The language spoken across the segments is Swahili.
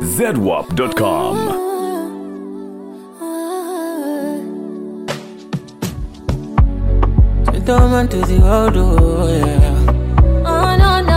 ZWAP.com. Man to the world, oh yeah. Oh no no.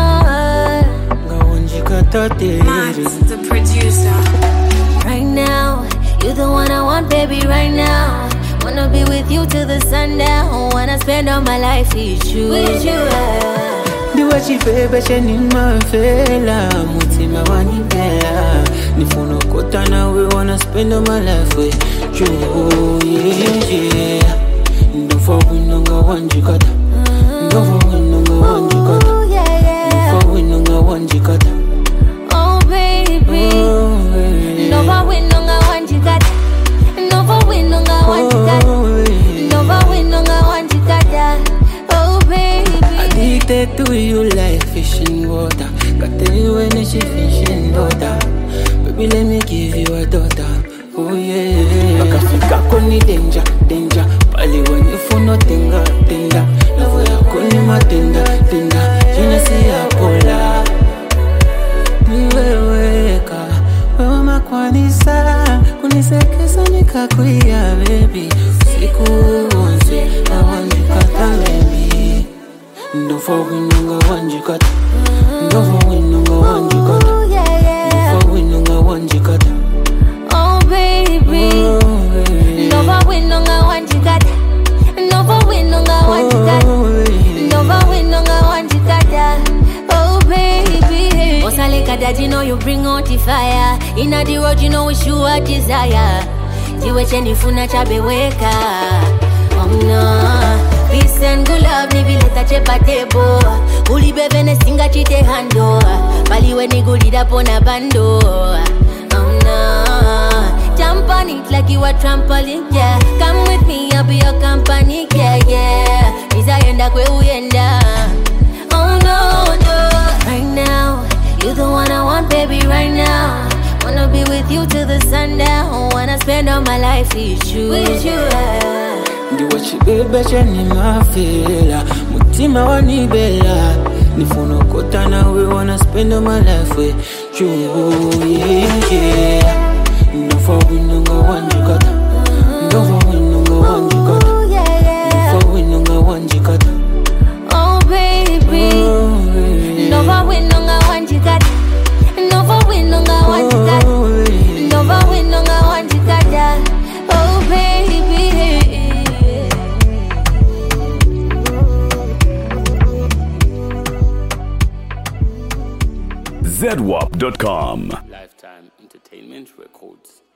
Max, the producer. Right now, you're the one I want, baby. Right now, wanna be with you till the sundown. Wanna spend all my life with you. The way she baby, she need my fella. Mutima wani bella. Nifono kota na we wanna spend all my life with you. Yeah. Ndo for we nunga wanjikata. Ndo for we nunga wanjikata. Ndo for we nunga wanjikata. Oh baby. Ndo for we nunga wanjikata. Ndo for we nunga wanjikata. Ndo for we nunga wanjikata. Oh baby. Addicted to you like fish in water. Got you when she fish in water. Baby, let me give you a daughter. Oh yeah. Bakafika koni danger, danger. Pali when you for nothing, tender. Love ya koni matenda, tender. Jina si ya pola. Niweweka, wewe makwanisa. Kunisekesa nikakuia baby. Siku onse, na wanjikata baby. Ndo for we nunga wanjikata. Ndo for we nunga wanjikata. Ndo for we nunga wanjikata. Oh baby. Ndo for we nunga wanjikata. Ndo for we nunga wanjikata. Ndo for we nunga wanjikata. Oh baby. Osaleka dad, you know you bring out the fire. Inna the road, you know we sure desire. Jiwe chenifuna chabeweka. Oh no. Peace and good love, nivileta chepa tebo. Ulibebe nesinga chite hando. Baliwe nigulida pona bando. Oh no. Jump on it like you a trampoline, yeah. Come with me, I'll be your company, yeah, yeah. Nizayenda kwe uyenda. Oh no, no. Right now, you're the one I want, baby, right now. Wanna be with you till the sundown. Wanna spend all my life with you. Ndi wachi bebe cheni mafela. Mutima wani bella. Nifono kota na we wanna spend all my life with you. Yeah. Ndo for we nunga wanjikata. Ndo for we nunga wanjikata. Ndo for we nunga wanjikata. Oh baby. Ndo for we nunga wanjikata. Ndo for we nunga wanjikata. Ndo for we nunga wanjikata. Oh baby. ZWAP.com. Lifetime Entertainment Records.